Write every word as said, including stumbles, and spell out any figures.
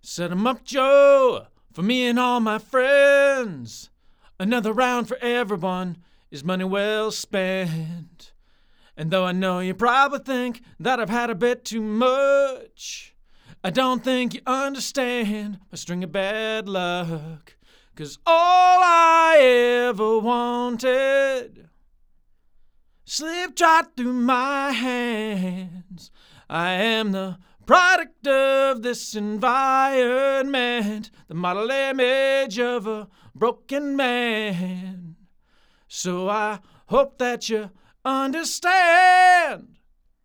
Set 'em up, Joe, for me and all my friends. Another round for everyone is money well spent. And though I know you probably think that I've had a bit too much, I don't think you understand my string of bad luck. 'Cause all I ever wanted slipped right through my hands. I am the product of this environment, the model image of a broken man. So I hope that you understand.